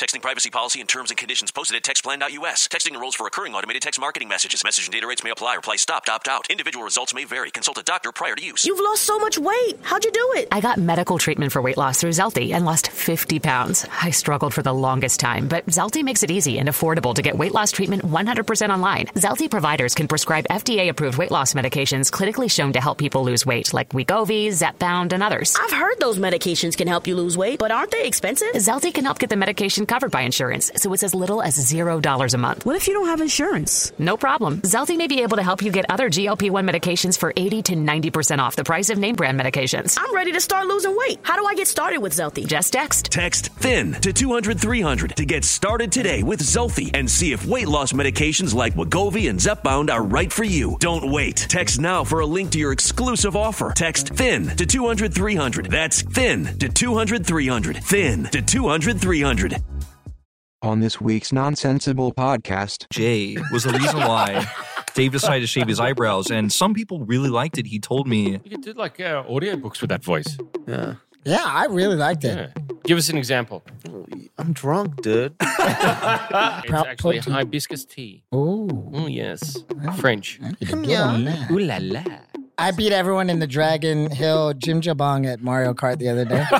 Texting privacy policy and terms and conditions posted at textplan.us. Texting enrolls for recurring automated text marketing messages. Message and data rates may apply. Reply stop, opt out. Individual results may vary. Consult a doctor prior to use. You've lost so much weight. How'd you do it? I got medical treatment for weight loss through Zelty and lost 50 pounds. I struggled for the longest time, but Zelty makes it easy and affordable to get weight loss treatment 100% online. Zelty providers can prescribe FDA-approved weight loss medications clinically shown to help people lose weight, like Wegovy, Zepbound, and others. I've heard those medications can help you lose weight, but aren't they expensive? Zelty can help get the medication covered by insurance, so it's as little as $0 a month. What if you don't have insurance? No problem. Zelty may be able to help you get other GLP-1 medications for 80 to 90% off the price of name brand medications. I'm ready to start losing weight. How do I get started with Zelty? Just text. Text THIN to 200-300 to get started today with Zelty and see if weight loss medications like Wegovy and Zepbound are right for you. Don't wait. Text now for a link to your exclusive offer. Text THIN to 200-300. That's THIN to 200-300. THIN to 200-300. On this week's Nonsensible podcast, Jay was the reason why Dave decided to shave his eyebrows, and some people really liked it. He told me... You could do like audiobooks with that voice. Yeah. Yeah, I really liked it. Yeah. Give us an example. I'm drunk, dude. It's actually hibiscus tea. Ooh. Yes. French. Ooh la la. I beat everyone in the Dragon Hill Jim Jabong at Mario Kart the other day.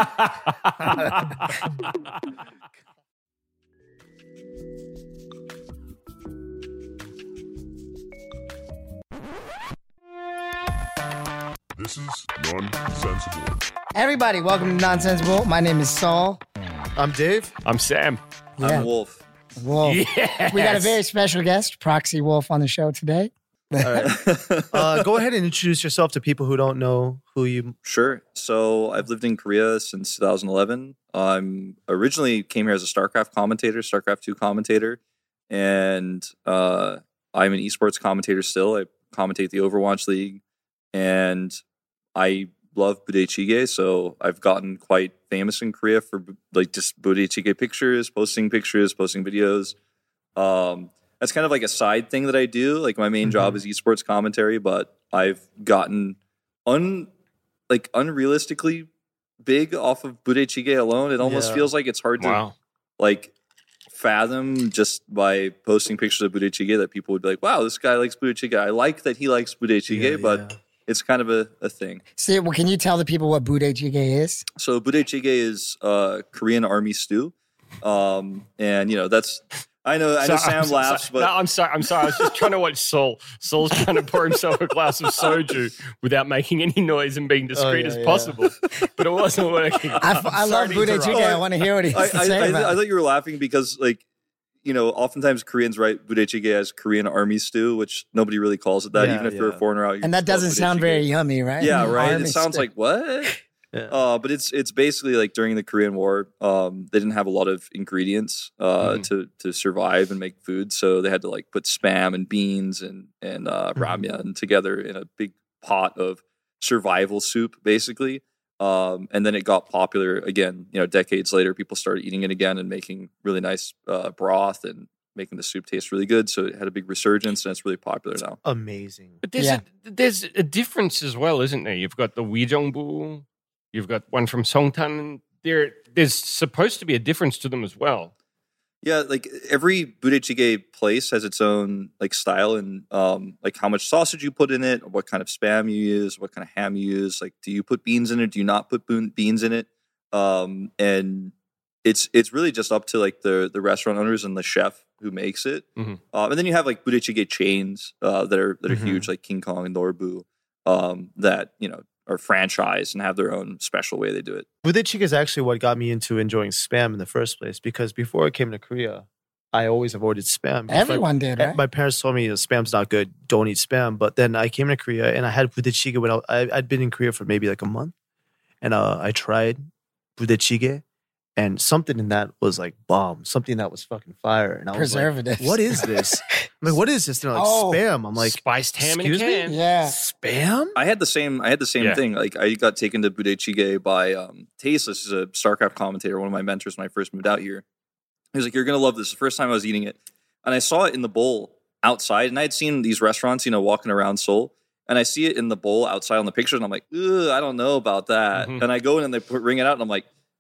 This is Nonsensible. Everybody, welcome to Nonsensible. My name is Saul. I'm Dave. I'm Sam. Yeah. I'm Wolf. Wolf. Yes. We got a very special guest, Proxy Wolf, on the show today. All right. Go ahead and introduce yourself to people who don't know who you... Sure. So I've lived in Korea since 2011. I'm originally came here as a StarCraft commentator, StarCraft 2 commentator, and I'm an esports commentator still. I commentate the Overwatch League, and I love Budae-Jjigae, so I've gotten quite famous in Korea for like just Budae-Jjigae pictures, posting videos. That's kind of like a side thing that I do. Like my main job is esports commentary, but I've gotten unrealistically big off of Budae-Jjigae alone. It almost feels like it's hard to like fathom just by posting pictures of Budae-Jjigae that people would be like, wow, this guy likes Budae-Jjigae. I like that he likes Budae-Jjigae, but it's kind of a thing. See, well, can you tell the people what Budae-Jjigae is? So Budae-Jjigae is Korean army stew. And you know, that's... I know Sam laughs, but... No, I'm sorry. I was just trying to watch Saul. Saul's trying to pour himself a glass of soju without making any noise and being discreet as possible. But it wasn't working. I love Budae-Jjigae. I want to hear what he has to say about it. I thought you were laughing because, like, you know, oftentimes Koreans write Budae-Jjigae as Korean army stew, which nobody really calls it that, even if you're a foreigner out. And that doesn't sound very yummy, right? Yeah, right. Army It sounds like, what? Yeah. But it's basically like during the Korean War, they didn't have a lot of ingredients to survive and make food, so they had to like put spam and beans and ramyeon together in a big pot of survival soup, basically. And then it got popular again. You know, decades later, people started eating it again and making really nice broth and making the soup taste really good. So it had a big resurgence, and it's really popular now. Amazing. But there's a difference as well, isn't there? You've got the Wijongbu. You've got one from Songtan. There's supposed to be a difference to them as well. Yeah, like every Budae-Jjigae place has its own like style and like how much sausage you put in it, or what kind of spam you use, what kind of ham you use. Like, do you put beans in it? Do you not put beans in it? And it's really just up to like the restaurant owners and the chef who makes it. And then you have like Budae-Jjigae chains that are huge, like King Kong and Norbu, that you know are franchised and have their own special way they do it. Budae-Jjigae is actually what got me into enjoying spam in the first place, because before I came to Korea, I always avoided spam. Everyone did, right? My parents told me spam's not good, don't eat spam. But then I came to Korea and I had Budae-Jjigae when I'd been in Korea for maybe like a month. And I tried Budae-Jjigae. And something in that was like bomb. Something that was fucking fire. And I was Preservatives. like, what is this? I'm like, what is this? And they're like, spam. I'm like, spiced ham in a can. Yeah. Spam? I had the same thing. Like I got taken to Budae-Jjigae by Tasteless, is a StarCraft commentator, one of my mentors when I first moved out here. He was like, you're going to love this. The first time I was eating it. And I saw it in the bowl outside. And I had seen these restaurants, you know, walking around Seoul. And I see it in the bowl outside on the pictures. And I'm like, I don't know about that. And I go in and they ring it out. And I'm like,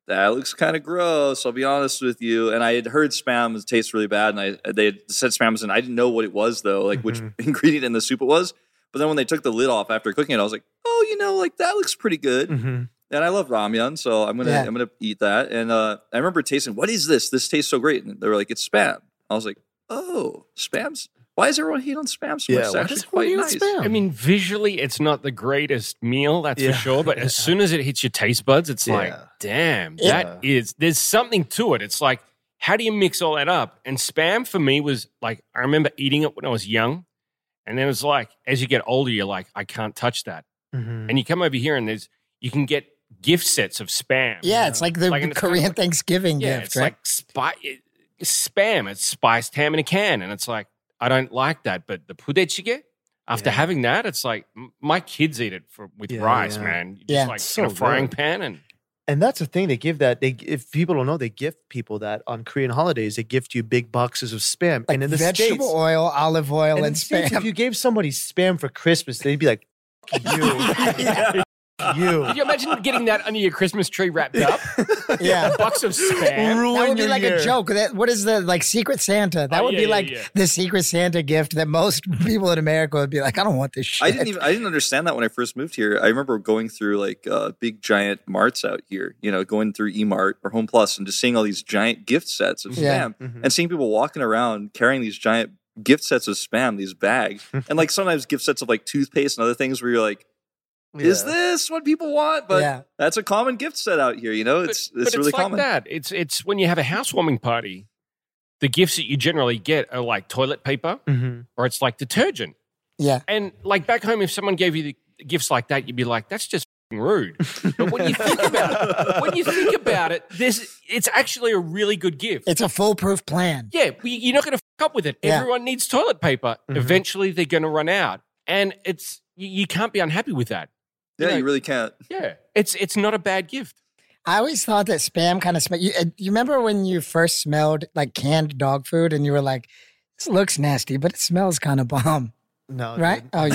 that looks kind of gross. I'll be honest with you. And I had heard Spam tastes really bad, and they had said Spam was in. I didn't know what it was though, like which ingredient in the soup it was. But then when they took the lid off after cooking it, I was like, oh, like that looks pretty good. And I love ramyeon, so I'm gonna eat that. And I remember tasting, what is this? This tastes so great. And they were like, it's Spam. I was like, oh, Spam's. Why is everyone hate on Spam so much? It's actually quite nice. I mean, visually, it's not the greatest meal, that's for sure. But as soon as it hits your taste buds, it's like, damn, there's something to it. It's like, how do you mix all that up? And Spam for me was like, I remember eating it when I was young. And then it's like, as you get older, you're like, I can't touch that. And you come over here and you can get gift sets of Spam. Yeah, it's like the Korean Thanksgiving gift, it's right? like Spam. It's spiced ham in a can. And it's like, I don't like that, but the budae-jjigae, after having that, it's like my kids eat it with rice, man. You just like so in a frying pan and that's the thing. They give that. If people don't know, they gift people that on Korean holidays. They gift you big boxes of Spam, Like and in the vegetable States, oil, olive oil, and in the States, Spam. if you gave somebody Spam for Christmas, they'd be like, "You, you." Can you imagine getting that under your Christmas tree wrapped up? Yeah. A box of Spam. That would be your like year. a joke. What is the Secret Santa? That would be like the Secret Santa gift that most people in America would be like, I don't want this shit. I didn't understand that when I first moved here. I remember going through like big giant marts out here, going through eMart or Home Plus and just seeing all these giant gift sets of Spam and seeing people walking around carrying these giant gift sets of Spam, these bags, and like sometimes gift sets of like toothpaste and other things where you're like, is this what people want? But that's a common gift set out here. It's really like common. That. It's when you have a housewarming party, the gifts that you generally get are like toilet paper or it's like detergent. Yeah. And like back home, if someone gave you the gifts like that, you'd be like, that's just f***ing rude. But when you think about it, it's actually a really good gift. It's a foolproof plan. Yeah, you're not going to fuck up with it. Yeah. Everyone needs toilet paper. Eventually, they're going to run out, and you can't be unhappy with that. Yeah, you really can't. Yeah, it's not a bad gift. I always thought that Spam kind of smelled. You remember when you first smelled like canned dog food and you were like, this looks nasty, but it smells kind of bomb. No, right? dude. Oh, you don't?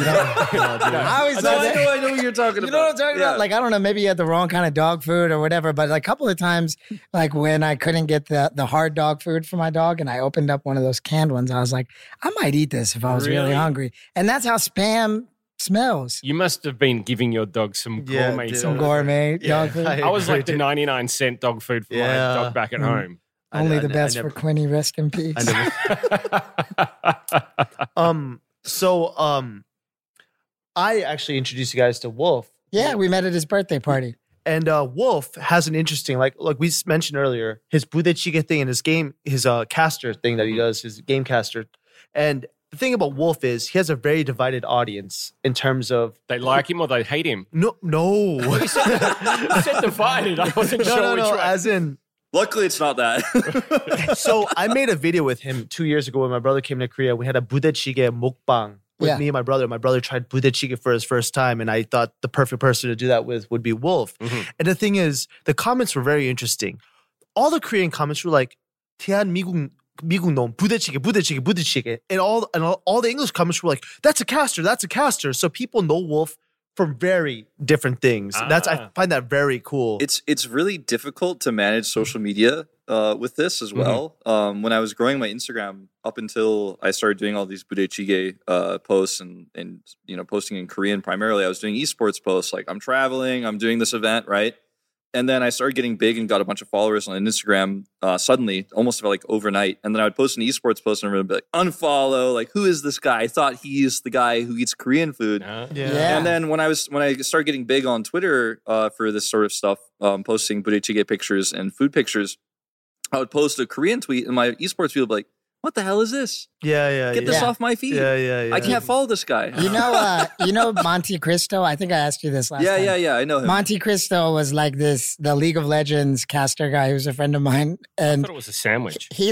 I always thought that. I know what you're talking about. You know what I'm talking about? Like, I don't know, maybe you had the wrong kind of dog food or whatever, but like a couple of times, like when I couldn't get the hard dog food for my dog and I opened up one of those canned ones, I was like, I might eat this if I was really hungry. And that's how Spam smells. You must have been giving your dog some gourmet dog food. I was like the 99-cent dog food for my dog back at home. Only the best for Quinny, rest in peace. So I actually introduced you guys to Wolf. Yeah, we met at his birthday party. And Wolf has an interesting, like we mentioned earlier, his budae-jjigae thing and his caster thing that he does, his game caster. And the thing about Wolf is he has a very divided audience in terms of they like him or they hate him. No. You said divided. I wasn't sure which one. As in, luckily it's not that. So I made a video with him 2 years ago when my brother came to Korea. We had a budae-jjigae mukbang with me and my brother. My brother tried budae-jjigae for his first time, and I thought the perfect person to do that with would be Wolf. And the thing is, the comments were very interesting. All the Korean comments were like, "Tian 미국 놈 부대찌개," and all the English comments were like, "That's a caster." So people know Wolf from very different things. I find that very cool. It's really difficult to manage social media with this as well. When I was growing my Instagram up until I started doing all these budae-jjigae posts and posting in Korean primarily, I was doing esports posts like I'm traveling, I'm doing this event, right? And then I started getting big and got a bunch of followers on Instagram suddenly, almost like overnight. And then I would post an esports post and everyone would be like, unfollow, like, who is this guy? I thought he's the guy who eats Korean food. And then when I started getting big on Twitter for this sort of stuff, posting budae-jjigae pictures and food pictures, I would post a Korean tweet and my esports feed would be like, what the hell is this? Get this off my feed. I can't follow this guy. You know Monte Cristo? I think I asked you this last time. Yeah, I know him. Monte Cristo was like the League of Legends caster guy who's a friend of mine. And I thought it was a sandwich. It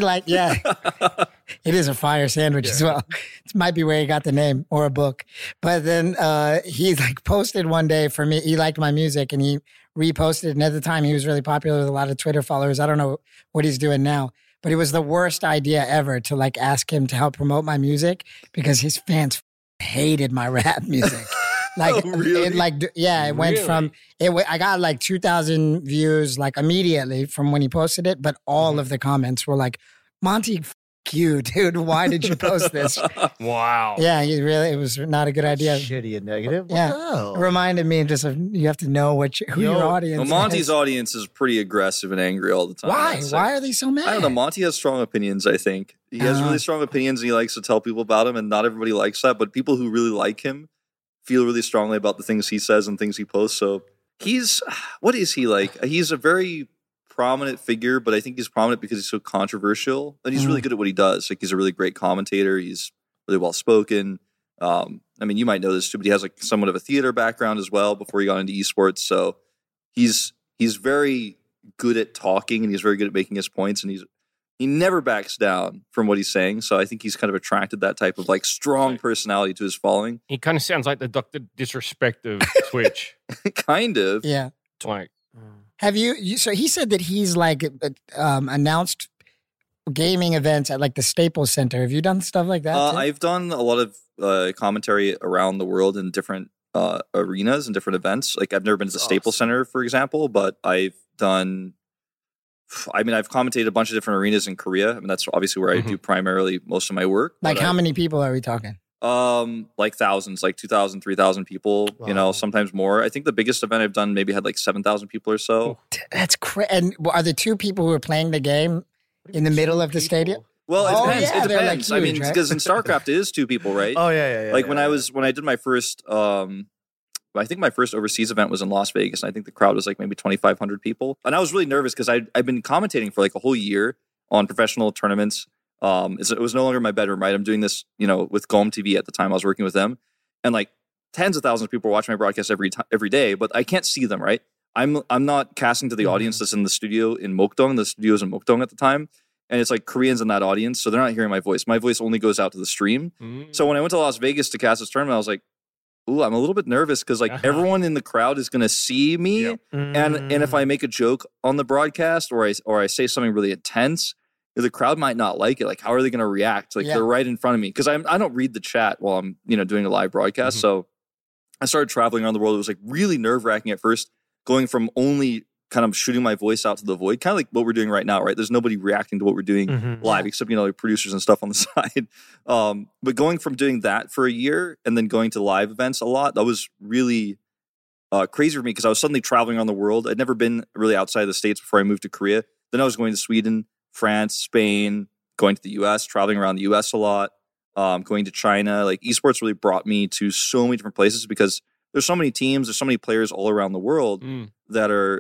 is a fire sandwich as well. It might be where he got the name or a book. But then he like posted one day for me. He liked my music and he reposted. And at the time he was really popular with a lot of Twitter followers. I don't know what he's doing now. But it was the worst idea ever to like ask him to help promote my music because his fans hated my rap music. Like, really? it went from I got like 2,000 views like immediately from when he posted it, but all of the comments were like, Monty, you, dude, why did you post this? Wow. Yeah, it was not a good idea. Shitty and negative. Yeah, Wow. it reminded me just of you have to know who your audience Well, Monty's is. audience is pretty aggressive and angry all the time. Why? Why are they so mad? I don't know. Monty has strong opinions, I think. He has really strong opinions and he likes to tell people about him, and not everybody likes that. But people who really like him feel really strongly about the things he says and things he posts. So what is he like? He's a very prominent figure, but I think he's prominent because he's so controversial. And he's really good at what he does. Like, he's a really great commentator. He's really well spoken. I mean, you might know this too, but he has like somewhat of a theater background as well before he got into esports. So he's very good at talking, and he's very good at making his points, and he never backs down from what he's saying. So I think he's kind of attracted that type of like strong personality to his following. He kind of sounds like the Dr. Disrespect of Twitch. Kind of. Yeah. Like, have you? So he said that he's like announced gaming events at like the Staples Center. Have you done stuff like that? Too? I've done a lot of commentary around the world in different arenas and different events. Like, I've never been to the Staples Center, for example, but I've commentated a bunch of different arenas in Korea. I mean, that's obviously where I do primarily most of my work. Like, how many people are we talking? Like thousands, like 2,000, 3,000 people, sometimes more. I think the biggest event I've done maybe had like 7,000 people or so. That's crazy. And are the two people who are playing the game in the middle of the stadium? Well, it depends. Yeah, it they're, depends. like, I mean, huge, right? because in StarCraft it is two people, right? Oh yeah. Like when I did my first, I think my first overseas event was in Las Vegas, and I think the crowd was like maybe 2,500 people, and I was really nervous because I've been commentating for like a whole year on professional tournaments. It was no longer my bedroom, right? I'm doing this, with GOM TV at the time. I was working with them, and like tens of thousands of people watch my broadcast every day, but I can't see them, right? I'm not casting to the audience that's in the studio in Mokdong. The studio's in Mokdong at the time. And it's like Koreans in that audience, so they're not hearing my voice. My voice only goes out to the stream. So when I went to Las Vegas to cast this tournament, I was like, ooh, I'm a little bit nervous because like everyone in the crowd is going to see me. And if I make a joke on the broadcast or I say something really intense, the crowd might not like it. Like, how are they going to react? Like, they're right in front of me. Because I don't read the chat while I'm, doing a live broadcast. So I started traveling around the world. It was like really nerve-wracking at first, going from only kind of shooting my voice out to the void, kind of like what we're doing right now, right? There's nobody reacting to what we're doing live, except, like producers and stuff on the side. But going from doing that for a year and then going to live events a lot, that was really crazy for me because I was suddenly traveling around the world. I'd never been really outside of the States before I moved to Korea. Then I was going to Sweden, France, Spain, going to the US, traveling around the US a lot, going to China. Like, esports really brought me to so many different places because there's so many teams, there's so many players all around the world that are,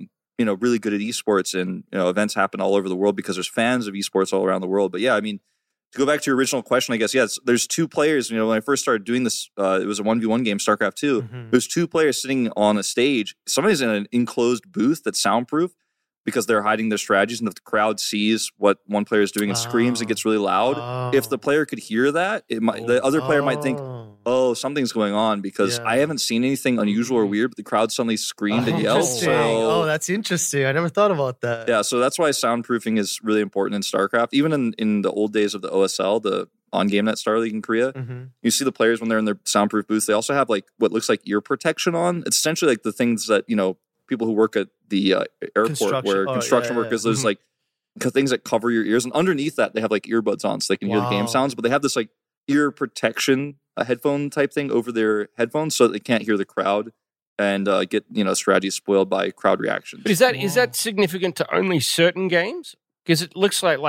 really good at esports, and events happen all over the world because there's fans of esports all around the world. But yeah, I mean, to go back to your original question, I guess, there's two players. When I first started doing this, it was a 1v1 game, StarCraft 2. There's two players sitting on a stage. Somebody's in an enclosed booth that's soundproof because they're hiding their strategies, and if the crowd sees what one player is doing and screams, it gets really loud. If the player could hear that, the other player might think, oh, something's going on because I haven't seen anything unusual or weird, but the crowd suddenly screamed and yelled. So, that's interesting. I never thought about that. Yeah, so that's why soundproofing is really important in StarCraft. Even in the old days of the OSL, the on GameNet Star League in Korea, you see the players when they're in their soundproof booths, they also have like what looks like ear protection on. It's essentially like the things that, people who work at the airport where construction workers, there's like things that cover your ears, and underneath that they have like earbuds on so they can hear the game sounds, but they have this like ear protection headphone type thing over their headphones so that they can't hear the crowd and get strategy spoiled by crowd reactions. But is that significant to only certain games? Because it looks like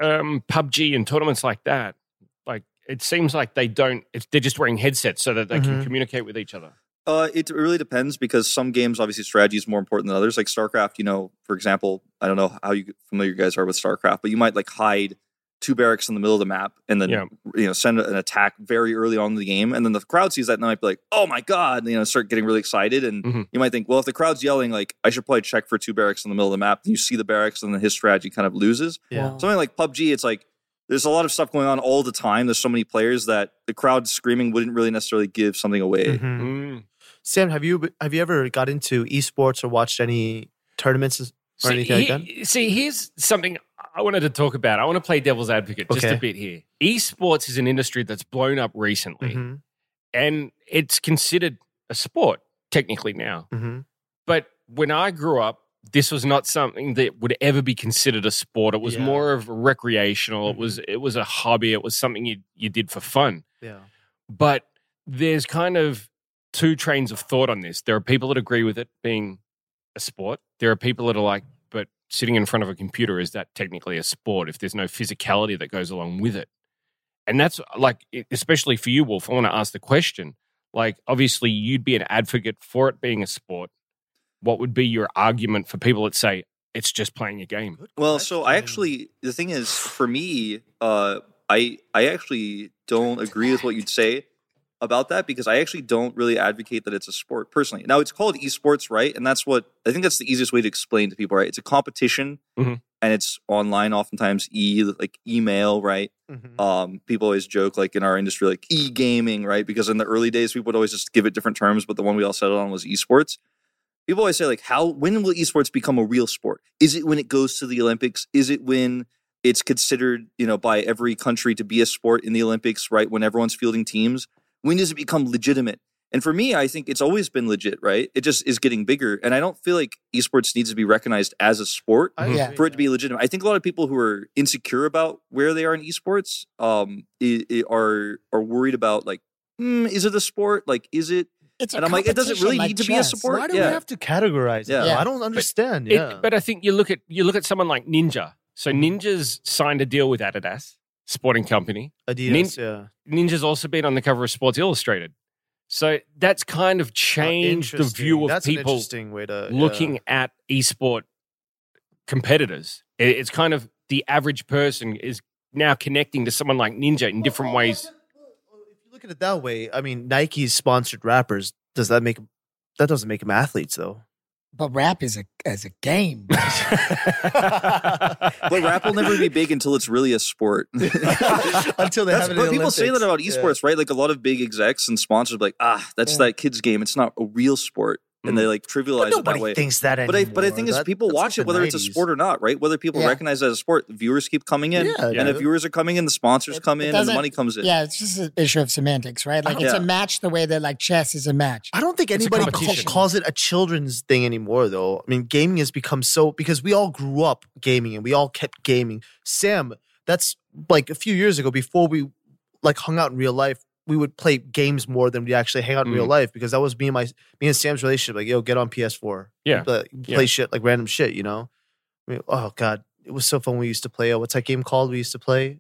PUBG and tournaments like that, like it seems like they're just wearing headsets so that they can communicate with each other. It really depends because some games, obviously, strategy is more important than others. Like StarCraft, for example, I don't know how familiar you guys are with StarCraft, but you might like hide two barracks in the middle of the map and then send an attack very early on in the game, and then the crowd sees that and they might be like, "Oh my god!" And, start getting really excited, and you might think, "Well, if the crowd's yelling, like I should probably check for two barracks in the middle of the map." And you see the barracks, and then his strategy kind of loses. Yeah. Something like PUBG, it's like there's a lot of stuff going on all the time. There's so many players that the crowd screaming wouldn't really necessarily give something away. Sam, have you ever got into esports or watched any tournaments or anything like that? See, here's something I wanted to talk about. I want to play devil's advocate just a bit here. Esports is an industry that's blown up recently, and it's considered a sport technically now. Mm-hmm. But when I grew up, this was not something that would ever be considered a sport. It was more of recreational. It was a hobby. It was something you did for fun. Yeah. But there's kind of two trains of thought on this. There are people that agree with it being a sport. There are people that are like, but sitting in front of a computer, is that technically a sport if there's no physicality that goes along with it? And that's like, especially for you, Wolf, I want to ask the question. Like, obviously, you'd be an advocate for it being a sport. What would be your argument for people that say it's just playing a game? Well, so the thing is, for me, I actually don't agree with what you'd say about that, because I actually don't really advocate that it's a sport personally. Now, it's called esports, right? And that's what I think that's the easiest way to explain to people, right? It's a competition, and it's online, oftentimes like email, right? People always joke, like in our industry, like e-gaming, right? Because in the early days, people would always just give it different terms, but the one we all settled on was esports. People always say, like, when will esports become a real sport? Is it when it goes to the Olympics? Is it when it's considered, by every country to be a sport in the Olympics, right? When everyone's fielding teams? When does it become legitimate? And for me, I think it's always been legit, right? It just is getting bigger. And I don't feel like esports needs to be recognized as a sport for it to be legitimate. I think a lot of people who are insecure about where they are in esports are worried about, like, is it a sport? Like, is it? And I'm like, it doesn't really need to be a sport. Why do we have to categorize it? I don't understand. But I think you look at someone like Ninja. So Ninja's signed a deal with Adidas, sporting company. Adidas, Ninja's also been on the cover of Sports Illustrated. So that's kind of changed the view of people an interesting way to, looking at esport competitors. It's kind of the average person is now connecting to someone like Ninja in different ways. Look at it that way. I mean, Nike's sponsored rappers. That doesn't make them athletes, though. But rap is a game. But rap will never be big until it's really a sport. Until they have it in the people say that about Olympics. esports, right? Like a lot of big execs and sponsors are like, that's that kid's game. It's not a real sport. And they like trivialize it that way. Nobody thinks that anymore. But the thing is, people watch it whether it's a sport or not, right? Whether people recognize it as a sport, the viewers keep coming in. And if viewers are coming in, the sponsors come in, and the money comes in. Yeah, it's just an issue of semantics, right? Like it's a match the way that like chess is a match. I don't think anybody calls it a children's thing anymore, though. I mean, gaming has become because we all grew up gaming and we all kept gaming. Sam, that's like a few years ago before we like hung out in real life. We would play games more than we actually hang out in real life, because that was me and Sam's relationship. Like, yo, get on PS4. Yeah. Play shit, like random shit, I mean, oh, God. It was so fun when we used to play. What's that game called we used to play?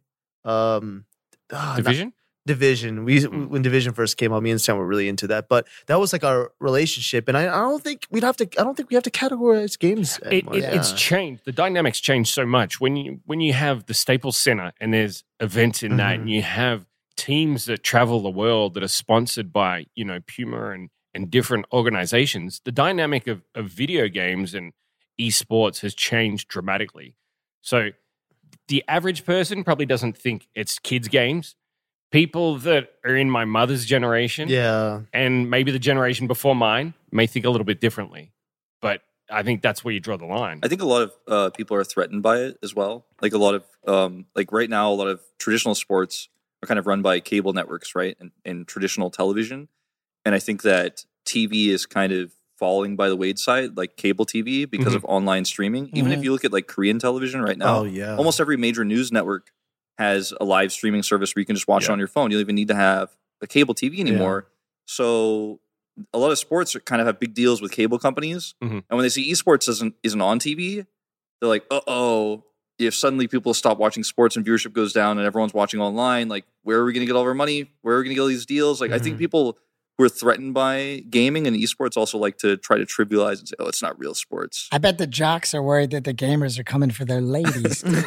Division? Division. When Division first came out, me and Sam were really into that. But that was like our relationship. And I don't think we have to categorize games anymore. It's changed. The dynamics changed so much. When you have the Staples Center and there's events in that, and you have teams that travel the world that are sponsored by, Puma and different organizations, the dynamic of video games and esports has changed dramatically. So the average person probably doesn't think it's kids' games. People that are in my mother's generation and maybe the generation before mine may think a little bit differently. But I think that's where you draw the line. I think a lot of people are threatened by it as well. Like a lot of, like right now, a lot of traditional sports are kind of run by cable networks, right? And traditional television. And I think that TV is kind of falling by the wayside, like cable TV, because of online streaming. Even if you look at like Korean television right now, almost every major news network has a live streaming service where you can just watch it on your phone. You don't even need to have a cable TV anymore. So a lot of sports kind of have big deals with cable companies. And when they see esports isn't on TV, they're like, if suddenly people stop watching sports and viewership goes down and everyone's watching online, like, where are we going to get all of our money? Where are we going to get all these deals? Like, I think people who are threatened by gaming and esports also like to try to trivialize and say, it's not real sports. I bet the jocks are worried that the gamers are coming for their ladies. Because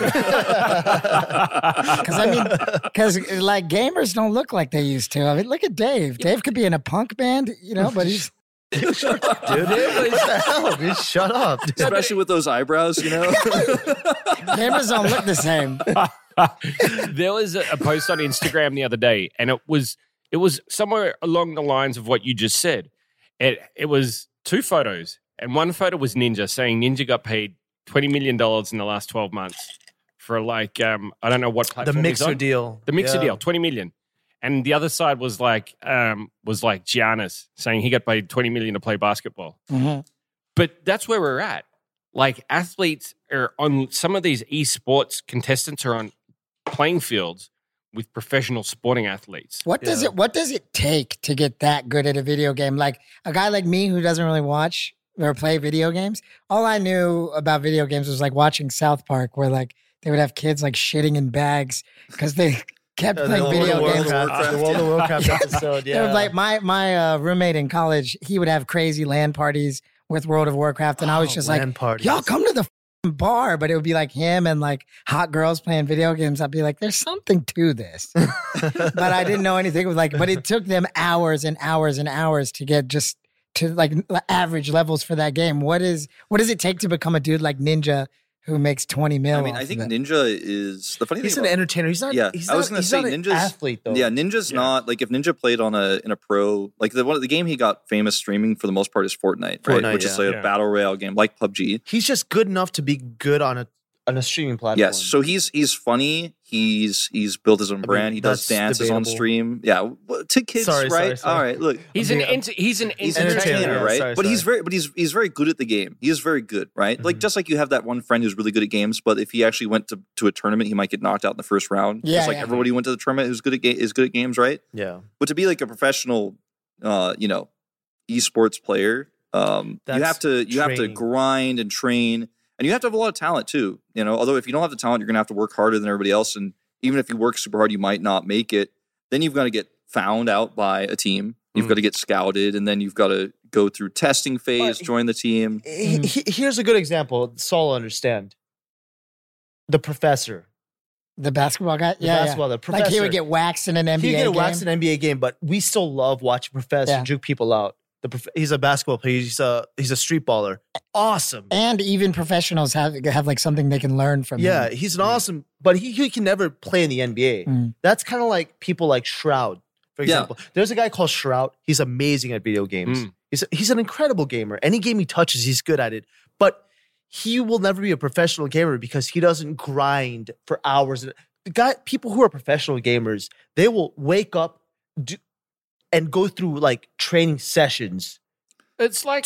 like gamers don't look like they used to. I mean, look at Dave. Dave could be in a punk band, but he's... Shut up, dude. What the hell? Dude, shut up. Dude. Especially with those eyebrows, Gamers don't look the same. There was a post on Instagram the other day, and it was somewhere along the lines of what you just said. It was two photos, and one photo was Ninja saying Ninja got paid $20 million in the last 12 months for like, I don't know what platform the Mixer deal. The Mixer deal, $20 million. And the other side was like Giannis saying he got paid $20 million to play basketball. Mm-hmm. But that's where we're at. Like athletes are on some of these esports contestants are on playing fields with professional sporting athletes. What does it take to get that good at a video game? Like a guy like me who doesn't really watch or play video games, all I knew about video games was like watching South Park, where like they would have kids like shitting in bags because they kept playing video games. The World of Warcraft episode, yeah. Like my roommate in college, he would have crazy LAN parties with World of Warcraft, and I was just like, parties. y'all come to the bar, but it would be like him and like hot girls playing video games. I'd be like, there's something to this. But I didn't know anything. It was like, but it took them hours and hours and hours to get just to like average levels for that game. What does it take to become a dude like Ninja who makes 20 mil? I mean, I think Ninja is the funny thing. He's an entertainer. He's not. Yeah, he's I was not, going to say he's not Ninja's an athlete though. Yeah, Ninja's not like if Ninja played on in a pro like the game he got famous streaming for the most part is Fortnite, right? Which is like a battle royale game like PUBG. He's just good enough to be good on a streaming platform. Yes, so he's funny. He's built his own brand. He does dances on stream. Yeah, to kids, right? Sorry. All right, look, he's an entertainer, right? Sorry. But he's very good at the game. He is very good, right? Mm-hmm. Like just like you have that one friend who's really good at games, but if he actually went to a tournament, he might get knocked out in the first round. Yeah, just like everybody who went to the tournament who's good at is good at games, right? Yeah. But to be like a professional, esports player, you have to grind and train, and you have to have a lot of talent too. You know, although if you don't have the talent, you're gonna have to work harder than everybody else, and even if you work super hard, you might not make it. Then you've got to get found out by a team. You've got to get scouted, and then you've got to go through testing phase, join the team. Here's a good example. Saul will understand. The professor. The basketball guy? The professor. Like he would get waxed in an NBA game. He'd get waxed in an NBA game, but we still love watching Professor juke people out. He's a basketball player. He's a street baller. Awesome. And even professionals have like something they can learn from him. Yeah, he's an awesome, but he can never play in the NBA. That's kind of like people like Shroud, for example. There's a guy called Shroud. He's amazing at video games. He's an incredible gamer. Any game he touches, he's good at it. But he will never be a professional gamer because he doesn't grind for hours. People who are professional gamers, they will wake up and go through like training sessions. It's like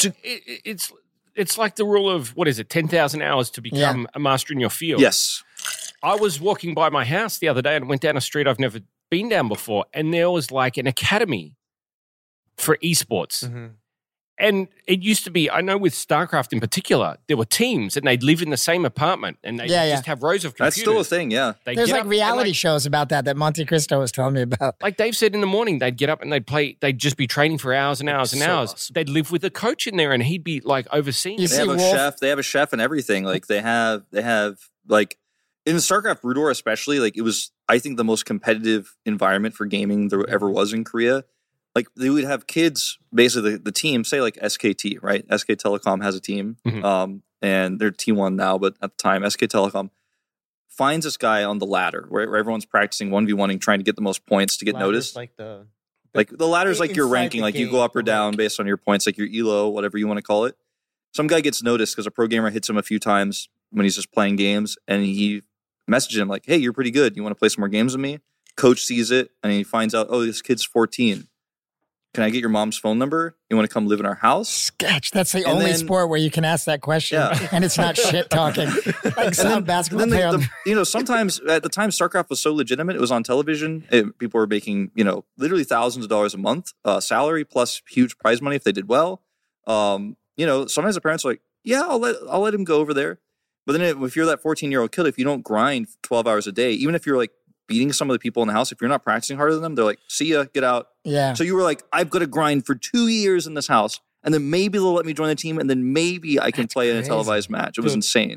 it's like the rule of 10,000 hours to become a master in your field. Yes. I was walking by my house the other day and went down a street I've never been down before, and there was like an academy for esports. Mm-hmm. And it used to be, I know with StarCraft in particular, there were teams and they'd live in the same apartment and they'd just have rows of computers. That's still a thing, yeah. There's like reality shows about that Monte Cristo was telling me about. Like Dave said, in the morning, they'd get up and they'd just be training for hours and hours and hours. Awesome. They'd live with a coach in there and he'd be like overseeing. They have a chef and everything. Like they have like in StarCraft Brood War especially, like it was, I think, the most competitive environment for gaming there ever was in Korea. Like they would have kids, basically the team, say like SKT, right? SK Telecom has a team, and they're T1 now, but at the time, SK Telecom finds this guy on the ladder where everyone's practicing 1v1ing, trying to get the most points to get noticed. Like the ladder's like your ranking, like you go up or down based on your points, like your ELO, whatever you want to call it. Some guy gets noticed because a pro gamer hits him a few times when he's just playing games, and he messages him like, "Hey, you're pretty good. You want to play some more games with me?" Coach sees it, and he finds out, "Oh, this kid's 14. Can I get your mom's phone number? You want to come live in our house?" Sketch. That's the only sport where you can ask that question and it's not shit talking. Like some basketball player. Sometimes at the time StarCraft was so legitimate, it was on television. People were making, literally thousands of dollars a month salary plus huge prize money if they did well. Sometimes the parents are like, "Yeah, I'll let him go over there." But then if you're that 14-year-old kid, if you don't grind 12 hours a day, even if you're like beating some of the people in the house, if you're not practicing harder than them, they're like, "See ya, get out." Yeah. So you were like, "I've got to grind for 2 years in this house, and then maybe they'll let me join the team, and then maybe I can play in a televised match." It was insane.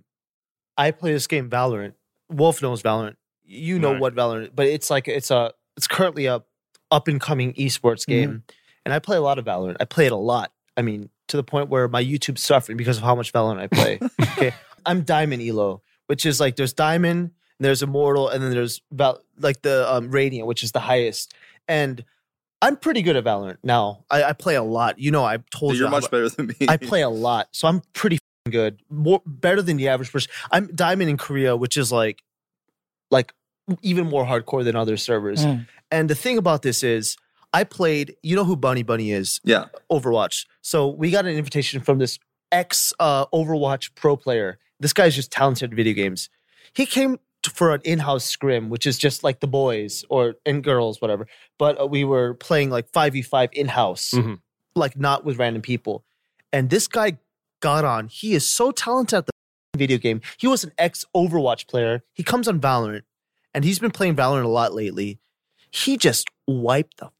I play this game Valorant. Wolf knows Valorant. You know what Valorant, but it's currently a up and coming esports game, and I play a lot of Valorant. I play it a lot. I mean, to the point where my YouTube's suffering because of how much Valorant I play. Okay, I'm Diamond Elo, which is like there's Diamond. There's Immortal, and then there's the Radiant, which is the highest. And I'm pretty good at Valorant now. I play a lot. I told you. You're much better than me. I play a lot, so I'm pretty good. Better than the average person. I'm Diamond in Korea, which is like even more hardcore than other servers. And the thing about this is, I played, you know who Bunny Bunny is? Yeah. Overwatch. So we got an invitation from this ex-Overwatch pro player. This guy's just talented at video games. He came for an in-house scrim, which is just like the boys and girls, whatever. But we were playing like 5v5 in-house, like not with random people. And this guy got on. He is so talented at the video game. He was an ex-Overwatch player. He comes on Valorant, and he's been playing Valorant a lot lately. He just wiped the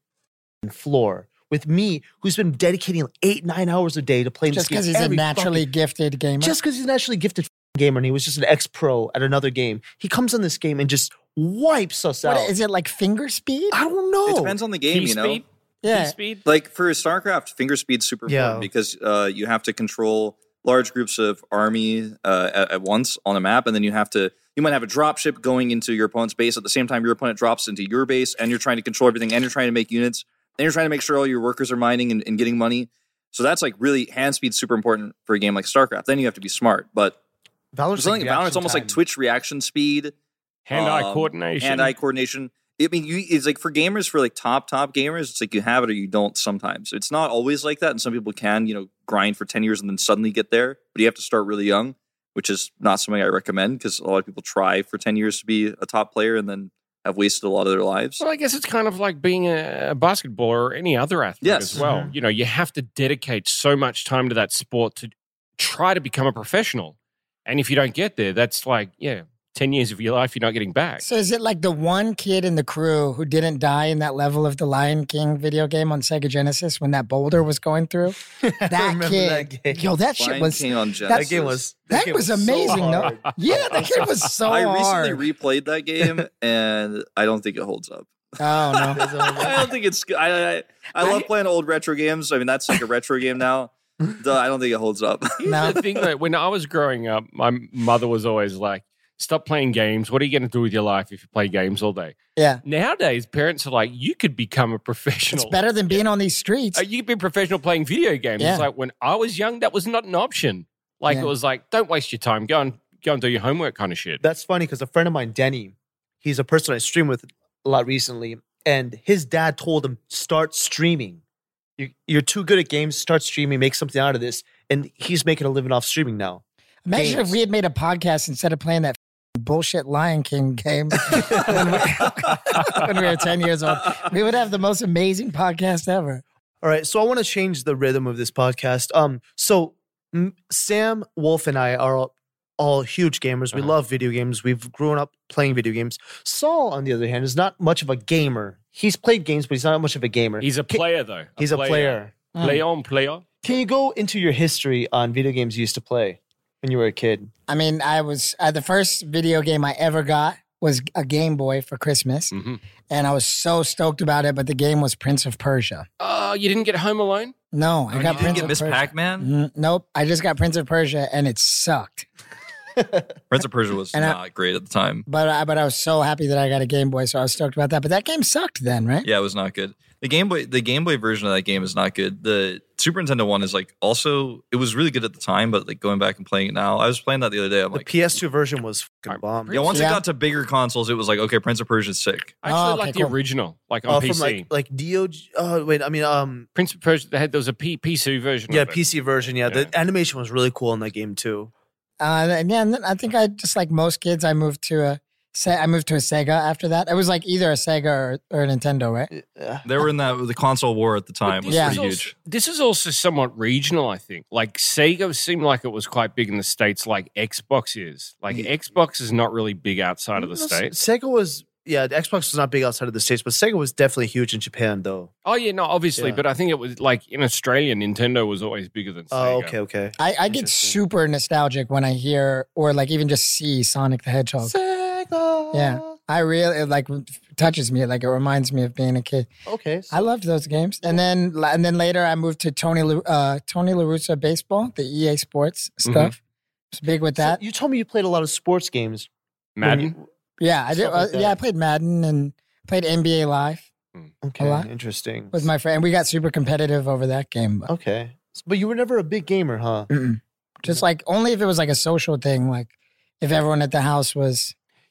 floor with me, who's been dedicating like 8-9 hours a day to playing Just this game. because he's a naturally gifted gamer. Just because he's a naturally gifted gamer, and he was just an ex-pro at another game. He comes on this game and just wipes us out. Is it like finger speed? I don't know. It depends on the game, you know? Speed? Yeah. Speed? Like for StarCraft, finger speed's super important because you have to control large groups of army at once on a map, and then you might have a drop ship going into your opponent's base at the same time your opponent drops into your base, and you're trying to control everything, and you're trying to make units, and you're trying to make sure all your workers are mining and getting money. So that's like really hand speed's super important for a game like StarCraft. Then you have to be smart, but Valorant's almost like Twitch reaction speed, hand-eye coordination. I mean, it's like for gamers, for like top gamers, it's like you have it or you don't sometimes. It's not always like that, and some people can, grind for 10 years and then suddenly get there, but you have to start really young, which is not something I recommend because a lot of people try for 10 years to be a top player and then have wasted a lot of their lives. Well, I guess it's kind of like being a basketballer or any other athlete as well. You have to dedicate so much time to that sport to try to become a professional. And if you don't get there, that's like, 10 years of your life you're not getting back. So is it like the one kid in the crew who didn't die in that level of the Lion King video game on Sega Genesis when that boulder was going through? That kid. Yo, that shit was... King on Genesis. That was amazing, so though. Yeah, that game was so hard. I recently replayed that game, and I don't think it holds up. Oh, no. I don't think it's good. I love playing old retro games. I mean, that's like a retro game now. I don't think it holds up. Here's the thing, that when I was growing up, my mother was always like, stop playing games. What are you going to do with your life if you play games all day? Yeah. Nowadays, parents are like, you could become a professional. It's better than being on these streets. You could be a professional playing video games. Yeah. It's like when I was young, that was not an option. Like it was like, don't waste your time. Go and do your homework kind of shit. That's funny because a friend of mine, Denny, he's a person I stream with a lot recently, and his dad told him, start streaming. You're too good at games. Start streaming. Make something out of this. And he's making a living off streaming now. Imagine if we had made a podcast instead of playing that bullshit Lion King game when we were 10 years old. We would have the most amazing podcast ever. All right, so I want to change the rhythm of this podcast. Sam, Wolf, and I are all huge gamers. We love video games. We've grown up playing video games. Saul, on the other hand, is not much of a gamer. He's played games, but he's not much of a gamer. He's a player, though. He's a player. Play on. Can you go into your history on video games you used to play when you were a kid? I mean, I was the first video game I ever got was a Game Boy for Christmas, and I was so stoked about it. But the game was Prince of Persia. Oh, you didn't get Home Alone? No, I got Prince of Miss Persia. Pac-Man? Nope, I just got Prince of Persia, and it sucked. Prince of Persia was not great at the time. But I was so happy that I got a Game Boy, so I was stoked about that. But that game sucked then, right? Yeah, it was not good. The Game Boy version of that game is not good. The Super Nintendo one is like also, it was really good at the time, but like going back and playing it now, I was playing that the other day. I'm the like, PS2 version was fucking bomb. Yeah, once it got to bigger consoles, it was like, okay, Prince of Persia is sick. I actually like the original, like on PC. From like DOG. Prince of Persia. There was a PC version. Yeah, of it. PC version. Yeah, the animation was really cool in that game too. And then I think I just like most kids, I moved to a Sega after that. It was like either a Sega or a Nintendo, right? They were in the console war at the time. It was pretty huge. This is also somewhat regional, I think. Like Sega seemed like it was quite big in the States, like Xbox is. Like Xbox is not really big outside of the States. Sega was, the Xbox was not big outside of the States, but Sega was definitely huge in Japan, though. Oh, yeah, no, obviously. Yeah. But I think it was like in Australia, Nintendo was always bigger than Sega. Oh, okay. I get super nostalgic when I hear or like even just see Sonic the Hedgehog. Sega. Yeah. I really, it like touches me. Like it reminds me of being a kid. Okay. I loved those games. And then later I moved to Tony La Russa Baseball, the EA Sports stuff. I was big with that. So you told me you played a lot of sports games. Madden? Yeah, I did. I played Madden and played NBA Live. Okay, a lot. Interesting. With my friend. We got super competitive over that game. But. Okay. But you were never a big gamer, huh? Just like only if it was like a social thing, like if everyone at the house was...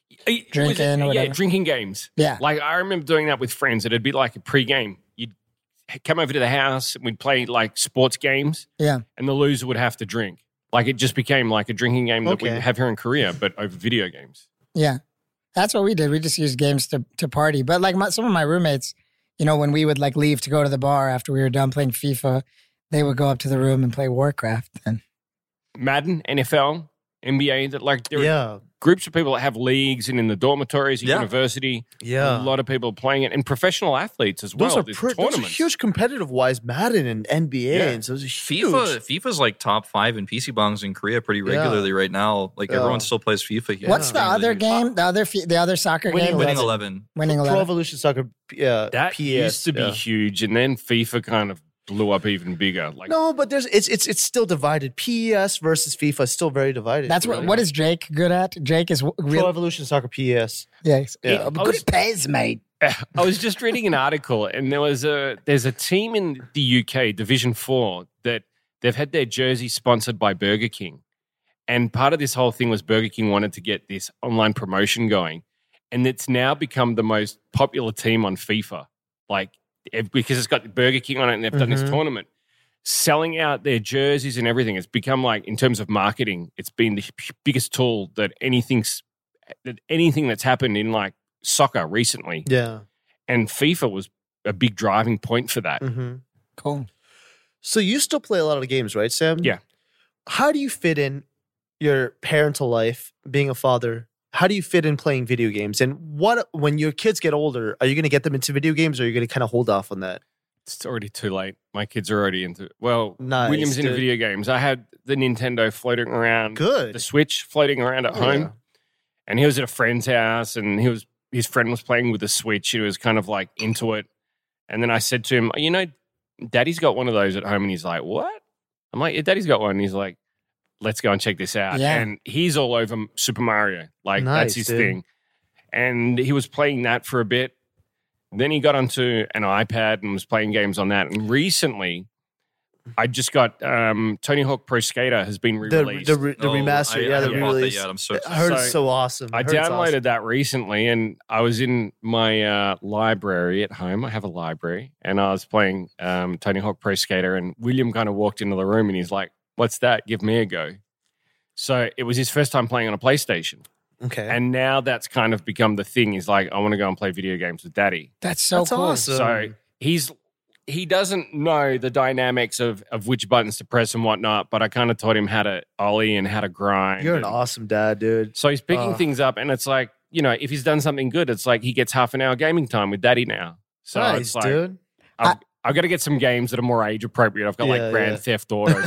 drinking or whatever. Yeah, drinking games. Yeah. Like I remember doing that with friends. It'd be like a pre-game. You'd come over to the house and we'd play like sports games. Yeah. And the loser would have to drink. Like it just became like a drinking game that we have here in Korea, but over video games. Yeah. That's what we did. We just used games to party. But like some of my roommates, you know, when we would like leave to go to the bar after we were done playing FIFA, they would go up to the room and play Warcraft. And Madden, NFL, NBA, that like there are groups of people that have leagues and in the dormitories at university. Yeah. A lot of people playing it and professional athletes as well. Those are huge competitive-wise, Madden and NBA. Yeah. And so it's huge. FIFA's like top 5 in PC bongs in Korea pretty regularly right now. Like everyone still plays FIFA here. What's the other game? The other soccer game? Winning 11. Winning 11. Pro Evolution Soccer. That PS, used to be huge, and then FIFA kind of blew up even bigger. Like no, but it's still divided. PES versus FIFA is still very divided. That's what is Jake good at? Jake is Pro Evolution Soccer PES. Yes. Good at PES, mate. I was just reading an article, and there's a team in the UK, Division 4, that they've had their jersey sponsored by Burger King. And part of this whole thing was Burger King wanted to get this online promotion going. And it's now become the most popular team on FIFA. Like, because it's got Burger King on it and they've done this tournament. Selling out their jerseys and everything. It's become like, in terms of marketing, it's been the biggest tool that anything that's happened in like soccer recently. Yeah. And FIFA was a big driving point for that. Mm-hmm. Cool. So you still play a lot of games, right, Sam? Yeah. How do you fit in your parental life, being a father? How do you fit in playing video games? And when your kids get older, are you going to get them into video games or are you going to kind of hold off on that? It's already too late. My kids are already into nice, William's into dude. video games. I had the Nintendo floating around. Good. The Switch floating around at home. Yeah. And he was at a friend's house and his friend was playing with the Switch. He was kind of like into it. And then I said to him, you know, Daddy's got one of those at home. And he's like, what? I'm like, yeah, Daddy's got one. And he's like, let's go and check this out. Yeah. And he's all over Super Mario. Like, Nice, that's his dude. thing. And he was playing that for a bit. Then he got onto an iPad and was playing games on that. And recently, I just got Tony Hawk Pro Skater has been re-released. The remaster. I the haven't bought that re-release. yet. I'm so I excited. heard it's so awesome. I heard it's downloaded awesome. that recently, and I was in my library at home. I have a library, and I was playing Tony Hawk Pro Skater, and William kind of walked into the room, and he's like, "What's that? Give me a go." So it was his first time playing on a PlayStation. Okay. And now that's kind of become the thing. He's like, I want to go and play video games with Daddy. That's so That's cool. awesome. So he doesn't know the dynamics of which buttons to press and whatnot, but I kind of taught him how to ollie and how to grind. You're an and- awesome dad, dude. So he's picking things up, and it's like, you know, if he's done something good, it's like he gets half an hour gaming time with Daddy now. So Nice, it's like, dude. I've got to get some games that are more age appropriate. I've got Yeah, like Grand Theft Auto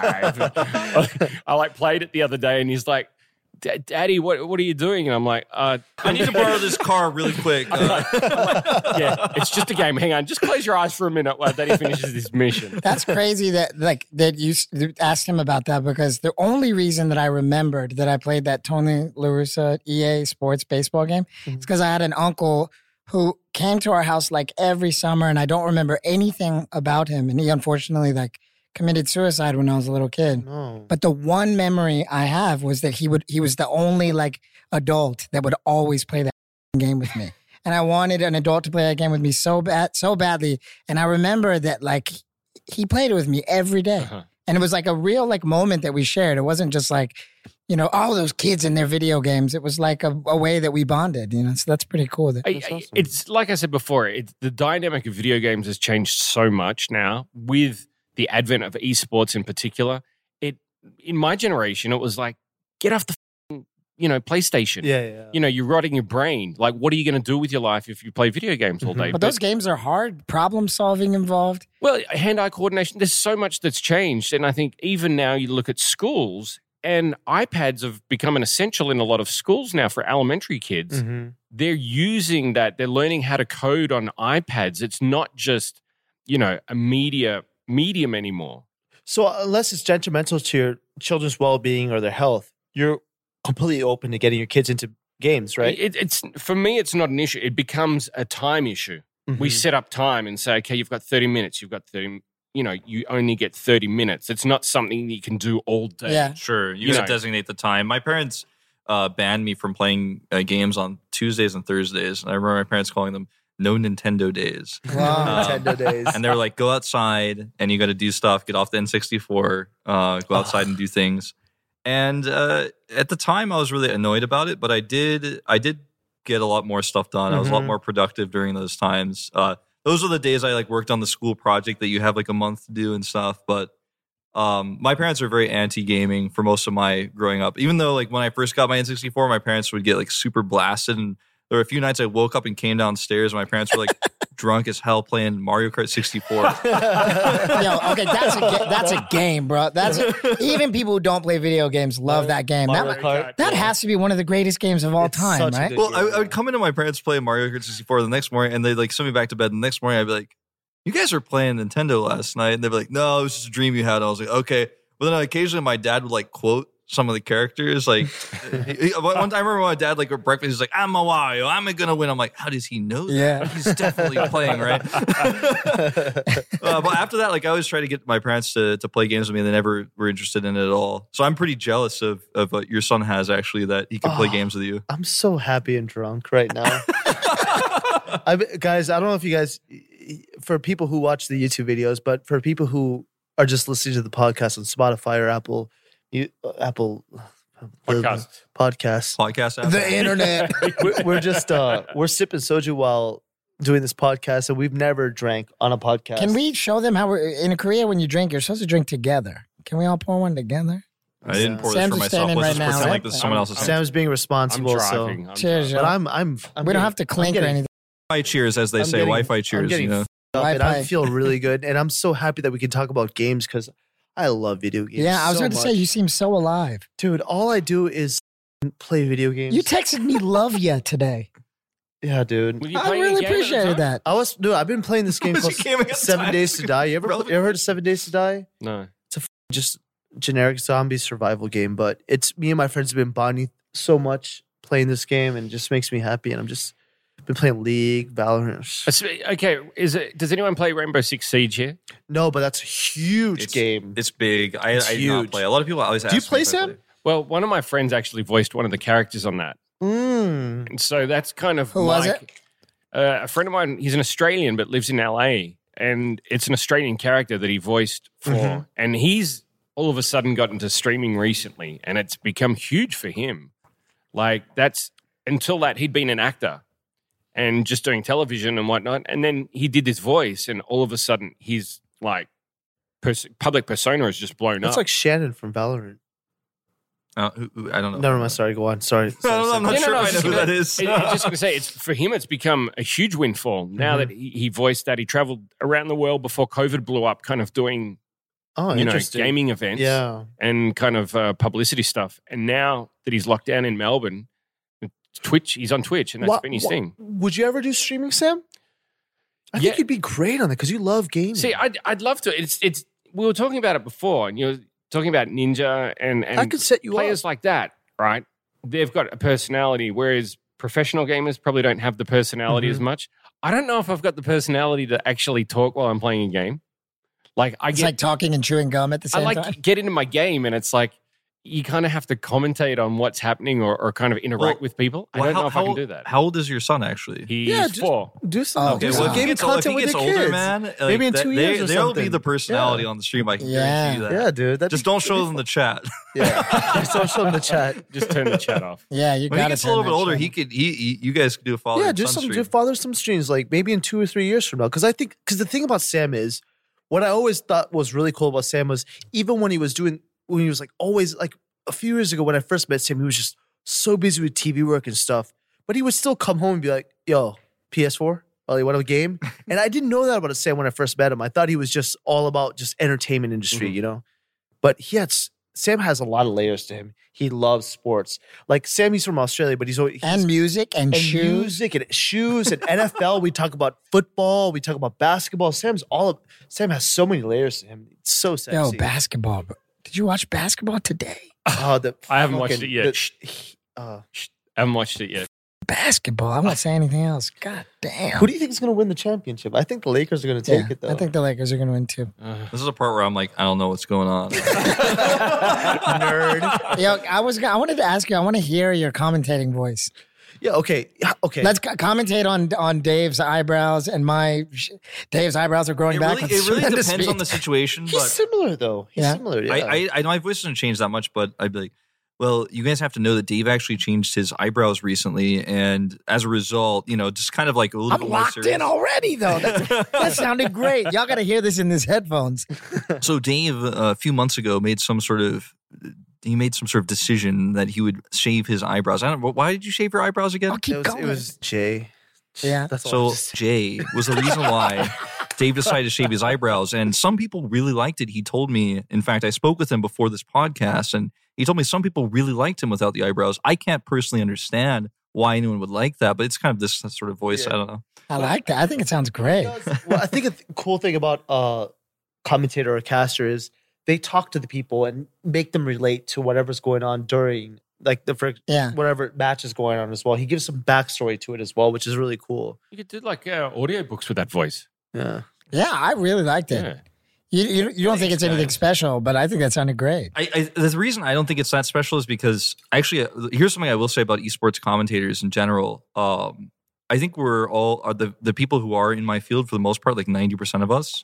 5. I like played it the other day, and he's like, Daddy, what are you doing? And I'm like, I need to borrow this car really quick. yeah, it's just a game. Hang on, just close your eyes for a minute while Daddy finishes this mission. That's crazy that you asked him about that, because the only reason that I remembered that I played that Tony La Russa EA Sports baseball game is because I had an uncle who came to our house like every summer, and I don't remember anything about him. And he unfortunately committed suicide when I was a little kid. No. But the one memory I have was that he was the only adult that would always play that game with me. And I wanted an adult to play that game with me so badly. And I remember that he played it with me every day. Uh-huh. And it was like a real moment that we shared. It wasn't just like, you know, all those kids in their video games. It was like a way that we bonded, you know. So that's pretty cool. It's like I said before, the dynamic of video games has changed so much now with the advent of esports in particular. In my generation, it was like, get off the PlayStation. Yeah. You know, you're rotting your brain. Like, what are you going to do with your life if you play video games all day? But those games are hard. Problem solving involved. Well, hand-eye coordination. There's so much that's changed, and I think even now you look at schools, and iPads have become an essential in a lot of schools now for elementary kids. Mm-hmm. They're using that. They're learning how to code on iPads. It's not just, you know, a medium anymore. So unless it's detrimental to your children's well-being or their health, you're completely open to getting your kids into games, right? It's for me, it's not an issue. It becomes a time issue. Mm-hmm. We set up time and say, okay, you've got 30 minutes. You've got 30. You know, you only get 30 minutes. It's not something you can do all day. Yeah. Sure. You You got know. to designate the time. My parents, banned me from playing games on Tuesdays and Thursdays. And I remember my parents calling them No Nintendo Days. Wow, Nintendo days. And they were like, go outside and you got to do stuff. Get off the N64. Go outside and do things. And at the time, I was really annoyed about it, but I did get a lot more stuff done. I was a lot more productive during those times. Those are the days I like worked on the school project that you have like a month to do and stuff. But my parents are very anti-gaming for most of my growing up. Even though like when I first got my N64, my parents would get like super blasted. And there were a few nights I woke up and came downstairs and my parents were like drunk as hell playing Mario Kart 64. Yo, okay, that's a game, bro. Even people who don't play video games love that game. That has to be one of the greatest games of all time, right? Well, I would come into my parents playing Mario Kart 64 the next morning and they'd like send me back to bed. The next morning I'd be like, you guys were playing Nintendo last night. And they'd be like, no, it was just a dream you had. And I was like, okay. But then occasionally my dad would like quote some of the characters. Like one time I remember my dad like at breakfast, he's like, I'm a Wario, I'm gonna win. I'm like, how does he know that? Yeah. He's definitely playing, right? But after that, like I always try to get my parents to play games with me and they never were interested in it at all. So I'm pretty jealous of what your son has actually, that he can play games with you. I'm so happy and drunk right now. Guys, I don't know if you guys, for people who watch the YouTube videos, but for people who are just listening to the podcast on Spotify or Apple podcast app. The internet. we're just we're sipping soju while doing this podcast, and we've never drank on a podcast. Can we show them how we're in Korea? When you drink, you're supposed to drink together. Can we all pour one together? I didn't pour Sam's this for myself. standing Let's right just pretend now. like this is someone else's. Sam's being responsible. I'm driving. So, Cheers, but yo. I'm We don't have to clink or anything. Wi-Fi cheers, as they say. Wi-Fi cheers. You know. And I feel really good, and I'm so happy that we can talk about games because I love video games. Yeah, I was so about to say, much. you seem so alive. Dude, all I do is play video games. You texted me love ya today. Yeah, dude. Were you I playing a really game at the appreciated time? that. I've been playing this game called 7 Days to Die. You ever heard of 7 Days to Die? No. It's a just generic zombie survival game, but it's me and my friends have been bonding so much playing this game, and it just makes me happy. And I'm just been playing League, Valorant. Okay, does anyone play Rainbow Six Siege here? No, but that's a huge game. It's big. I do not huge. play. A lot of people always ask Do you me play, if I Sam? Well, one of my friends actually voiced one of the characters on that. And so that's kind of Who was it? A friend of mine, he's an Australian but lives in LA, and it's an Australian character that he voiced for. And he's all of a sudden got into streaming recently, and it's become huge for him. Like until that, he'd been an actor and just doing television and whatnot. And then he did this voice, and all of a sudden his like public persona is just blown up. It's like Shannon from Valorant. I don't know. Never mind. Sorry, go on. Sorry. I'm not sure I know who that I is. was just going to say, for him, it's become a huge windfall now that he voiced that. He traveled around the world before COVID blew up, kind of doing interesting. gaming events and kind of publicity stuff. And now that he's locked down in Melbourne, he's on Twitch, and that's been his thing. Would you ever do streaming, Sam? I think you'd be great on that because you love gaming. See, I'd love to. It's we were talking about it before, and you're talking about Ninja and I could set you players up. like that, right? They've got a personality, whereas professional gamers probably don't have the personality as much. I don't know if I've got the personality to actually talk while I'm playing a game. Like It's like talking and chewing gum at the same time. get into my game, and it's like you kind of have to commentate on what's happening or kind of interact with people. I don't know if I can do that. How old is your son actually? He's 4. Do some Okay, well, if he gaming gets, if content he with gets your older, kids. man, like, Maybe in 2 years or they'll something. be the personality on the stream. I can guarantee you that. Yeah, dude. Just don't show them the chat. Just don't show them the chat. Just turn the chat off. Yeah, you When he got to gets a little bit older, you guys could do a father Yeah, and do son some stream. father some streams like maybe in 2 or 3 years from now. Because the thing about Sam is what I always thought was really cool about Sam was even when he was like always like a few years ago when I first met Sam, he was just so busy with TV work and stuff. But he would still come home and be like, yo, PS4? Oh, you want a game? And I didn't know that about Sam when I first met him. I thought he was just all about just entertainment industry, you know? But Sam has a lot of layers to him. He loves sports. Like Sam, he's from Australia, but he's and music and shoes. Music and shoes and NFL. We talk about football. We talk about basketball. Sam has so many layers to him. It's so sexy. Yo, basketball. Did you watch basketball today? I haven't watched it yet. I haven't watched it yet. basketball. I won't say anything else. God damn. Who do you think is going to win the championship? I think the Lakers are going to take it, though. I think the Lakers are going to win too. This is a part where I'm like, I don't know what's going on. Nerd. Yo, I wanted to ask you. I want to hear your commentating voice. Yeah. Okay. Let's commentate on Dave's eyebrows and Dave's eyebrows are growing back. It really depends on the situation. He's but similar, though. He's similar. Yeah. I know my voice doesn't change that much, but I'd be like, well, you guys have to know that Dave actually changed his eyebrows recently, and as a result, just kind of like a little bit more locked serious. in already, though. That sounded great. Y'all got to hear this in these headphones. So Dave, a few months ago, made some sort of decision that he would shave his eyebrows. I don't know. Why did you shave your eyebrows again? I'll keep going. It was Jay. Yeah. So Jay was the reason why Dave decided to shave his eyebrows, and some people really liked it. He told me, in fact, I spoke with him before this podcast, and he told me some people really liked him without the eyebrows. I can't personally understand why anyone would like that, but it's kind of this sort of voice. Yeah. I don't know. I like that. I think it sounds great. Well, I think a cool thing about commentator or caster is they talk to the people and make them relate to whatever's going on during whatever match is going on as well. He gives some backstory to it as well, which is really cool. You could do like audiobooks with that voice. Yeah. Yeah, I really liked it. Yeah. You don't think it's anything special, but I think that sounded great. The reason I don't think it's that special is because actually, here's something I will say about esports commentators in general. I think we're all the people who are in my field for the most part, like 90% of us,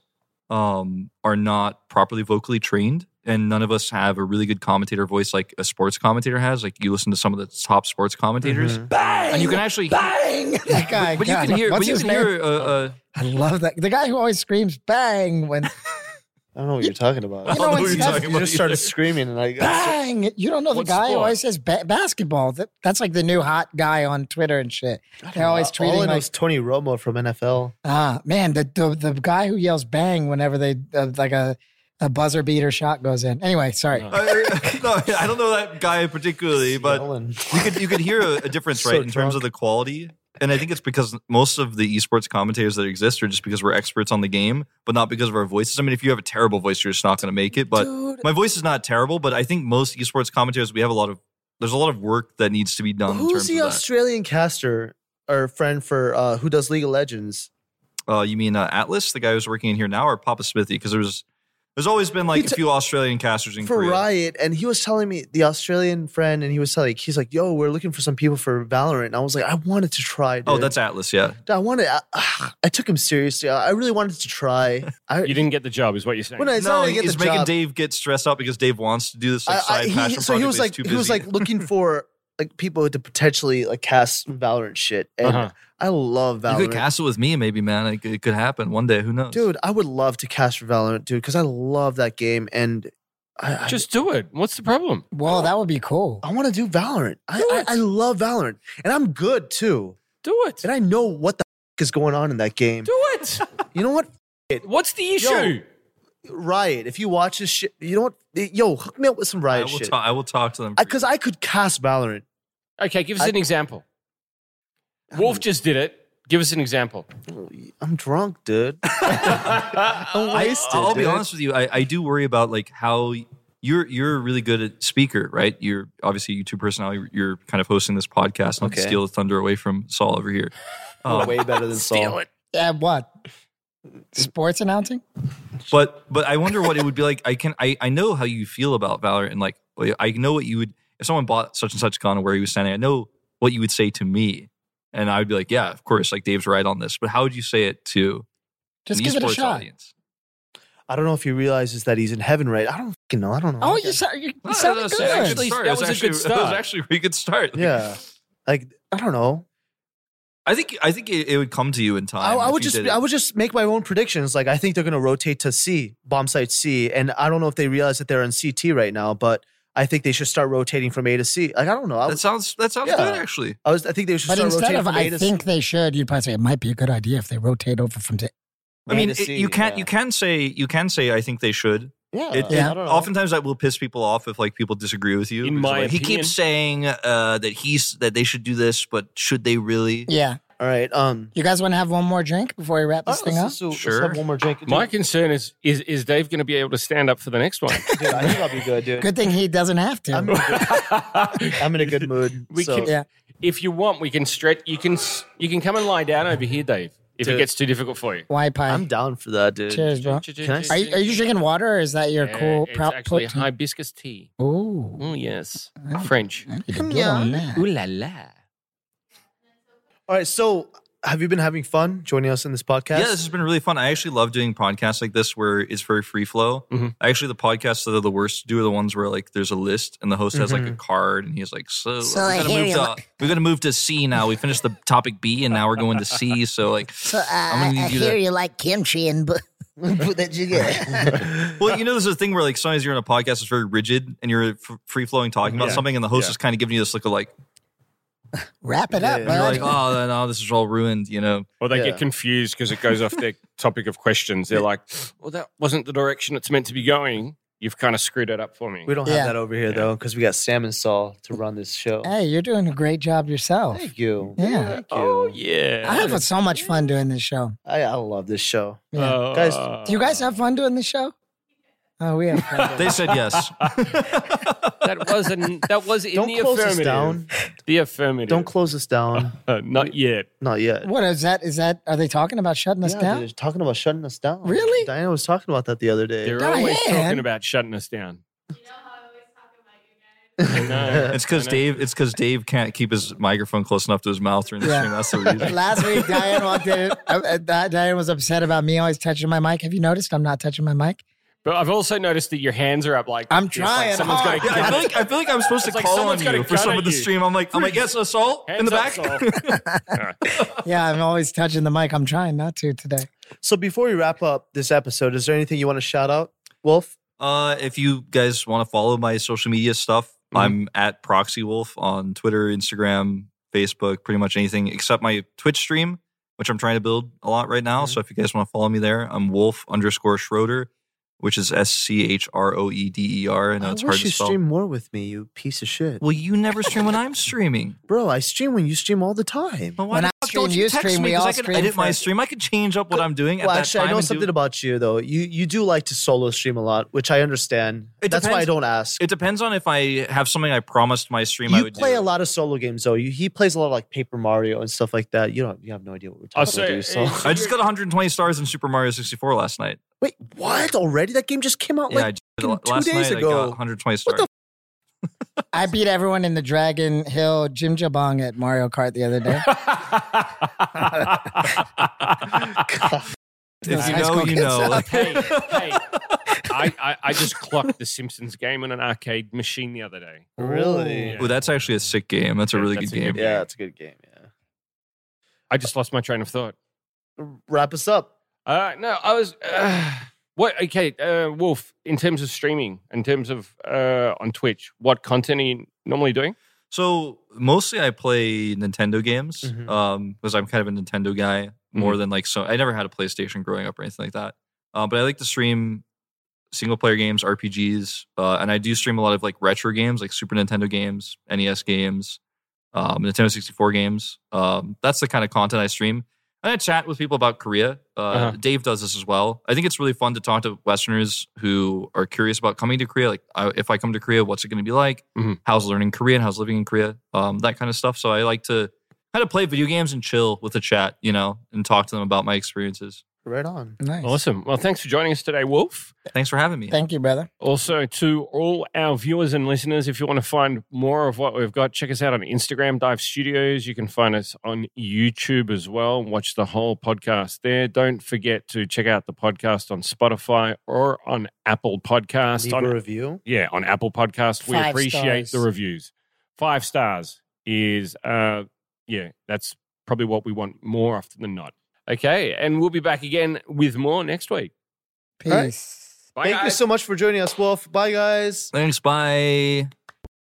are not properly vocally trained, and none of us have a really good commentator voice like a sports commentator has. Like you listen to some of the top sports commentators, bang, and you can actually bang. That guy, but you can hear. But you can hear. I love that. The guy who always screams "bang" when. I don't know what you're talking about. You know what you're talking about. You just started screaming and I bang! You don't know the guy who always says basketball. That's like the new hot guy on Twitter and shit. They're always tweeting. All I know is Tony Romo from NFL. Man, the guy who yells "bang" whenever they like a buzzer beater shot goes in. Anyway, sorry. No, I don't know that guy particularly, but you could hear a difference, right, in terms of the quality. And I think it's because most of the esports commentators that exist are just because we're experts on the game, but not because of our voices. I mean, if you have a terrible voice, you're just not going to make it. But my voice is not terrible, but I think most esports commentators, there's a lot of work that needs to be done. Who's the Australian caster or friend for who does League of Legends? You mean Atlas, the guy who's working in here now, or Papa Smithy? Because there's always been like a few Australian casters in Korea. For Riot, and he was telling me, the Australian friend, and he's like, yo, we're looking for some people for Valorant. And I was like, I wanted to try, dude. Oh, that's Atlas, yeah. I took him seriously. I really wanted to try. You didn't get the job, is what you're saying. He's making Dave get stressed out because Dave wants to do this side passion project. So he was like looking for like people to potentially like cast Valorant shit. And I love Valorant. You could cast it with me, maybe, man. It could happen one day. Who knows? Dude, I would love to cast for Valorant, dude, because I love that game. And just do it. What's the problem? Well, that would be cool. I want to do Valorant. I love Valorant. And I'm good, too. Do it. And I know what the is going on in that game. Do it. You know what? What's the issue? Riot, if you watch this shit, you know what? Yo, hook me up with some Riot shit. I will talk to them. Because I could cast Valorant. Okay, give us an example. Wolf just did it. Give us an example. I'm drunk, dude. I'm wasted. I'll be honest with you. I do worry about like how you're really good at speaker, right? You're obviously a YouTube personality. You're kind of hosting this podcast. Not to steal the thunder away from Saul over here. Way better than Saul. Steal it. Yeah, what? Sports announcing? But I wonder what it would be like. I know how you feel about Valorant, and like I know what you would if someone bought such and such gun or where he was standing. I know what you would say to me. And I would be like, yeah, of course, like Dave's right on this. But how would you say it to just give it a shot? Audience? I don't know if he realizes that he's in heaven, right? I don't fucking know. I don't know. Oh, you sound good. That was a good start. That was actually a pretty good start. Yeah. Like, I don't know. I think it would come to you in time. I would just make my own predictions. Like, I think they're going to rotate to C, bomb site C. And I don't know if they realize that they're on CT right now, but I think they should start rotating from A to C. Like, I don't know. That sounds good, actually. I think they should start rotating from A to C. I think they should, you'd probably say it might be a good idea if they rotate over from A. I mean, you can say I think they should. Yeah. I don't know. Oftentimes that will piss people off if like people disagree with you. In my opinion, he keeps saying that they should do this, but should they really? Yeah. All right. You guys want to have one more drink before we wrap this thing up? Sure. Let's have one more drink. My concern is Dave going to be able to stand up for the next one? Dude, I think I'll be good, dude. Good thing he doesn't have to. I'm in a good mood. If you want, we can stretch. You can come and lie down over here, Dave. If it gets too difficult for you. Why pie? I'm down for that, dude. Cheers, bro. Can I Are you drinking water or is that your cool It's actually hibiscus tea. Ooh. Oh, yes. French. Get on that. Ooh la la. All right, so have you been having fun joining us in this podcast? Yeah, this has been really fun. I actually love doing podcasts like this where it's very free flow. Actually, the podcasts that are the worst to do are the ones where like there's a list and the host has like a card and he's like, so I hear you we're gonna move to C now. We finished the topic B and now we're going to C. So like, I'm gonna need you to. You like kimchi and that you get. Well, there's a thing where like sometimes you're in a podcast that's very rigid and you're free flowing talking about something and the host is kind of giving you this look of like. Wrap it up, and you're like, oh no, this is all ruined, Or they get confused because it goes off their topic of questions. They're like, well, that wasn't the direction it's meant to be going. You've kind of screwed it up for me. We don't have that over here, though, because we got Sam and Saul to run this show. Hey, you're doing a great job yourself. Thank you. Yeah. Thank you. Oh, yeah. I have so much fun doing this show. I love this show. Yeah. Guys, do you guys have fun doing this show? Oh, we have fun. They said yes. That was in don't the close us affirmative. down. The affirmative. Don't close us down. Not yet. Not yet. What is that? Are they talking about shutting us down? They're talking about shutting us down. Really? Diana was talking about that the other day. They're always talking about shutting us down. It's because Dave can't keep his microphone close enough to his mouth during the stream. That's the reason. Last week, Diane walked in. Diane was upset about me always touching my mic. Have you noticed I'm not touching my mic? But I've also noticed that your hands are up like I'm trying. Like someone's hard. going I feel like I'm supposed to call on you for some of the stream. I'm like, yes, assault in the back. Yeah, I'm always touching the mic. I'm trying not to today. So before we wrap up this episode, is there anything you want to shout out, Wolf? If you guys want to follow my social media stuff, I'm at Proxy Wolf on Twitter, Instagram, Facebook, pretty much anything except my Twitch stream, which I'm trying to build a lot right now. So if you guys want to follow me there, I'm Wolf_Schroeder, which is SCHROEDER. I know it's hard to spell. I wish you stream more with me, you piece of shit. Well, you never stream when I'm streaming. Bro, I stream when you stream all the time. Well, when I stream, you stream. We all stream. I can edit my stream. I can change up what I'm doing at that time. I know something about you, though. You do like to solo stream a lot, which I understand. That's why I don't ask. It depends on if I have something I promised my stream I would do. You play a lot of solo games, though. He plays a lot of like Paper Mario and stuff like that. You have no idea what we're talking about. I just got 120 stars in Super Mario 64 last night. Wait, what? Already? That game just came out like 2 days ago. I got 120 stars. I beat everyone in the Dragon Hill Jim Jabong at Mario Kart the other day. If you know, you know. Like, hey, I just clocked the Simpsons game on an arcade machine the other day. Really? Yeah. Oh, that's actually a sick game. That's a really good game. Yeah, it's a good game. Yeah. I just lost my train of thought. Wrap us up. No, I was. What? Okay, Wolf. In terms of streaming, in terms of on Twitch, what content are you normally doing? So mostly I play Nintendo games because I'm kind of a Nintendo guy more than like. So I never had a PlayStation growing up or anything like that. But I like to stream single player games, RPGs, and I do stream a lot of like retro games, like Super Nintendo games, NES games, Nintendo 64 games. That's the kind of content I stream. And I chat with people about Korea. Dave does this as well. I think it's really fun to talk to Westerners who are curious about coming to Korea. Like, if I come to Korea, what's it going to be like? How's learning Korean? How's living in Korea? That kind of stuff. So I like to kind of play video games and chill with the chat, and talk to them about my experiences. Right on. Nice. Awesome. Well, thanks for joining us today, Wolf. Thanks for having me. Thank you, brother. Also, to all our viewers and listeners, if you want to find more of what we've got, check us out on Instagram, Dive Studios. You can find us on YouTube as well. Watch the whole podcast there. Don't forget to check out the podcast on Spotify or on Apple Podcast. Leave a review? Yeah, on Apple Podcast. We 5 appreciate stars. the reviews. 5 stars is, that's probably what we want more often than not. Okay, and we'll be back again with more next week. Peace. Bye, Thank you guys. so much for joining us, Wolf. Bye, guys. Thanks. Bye.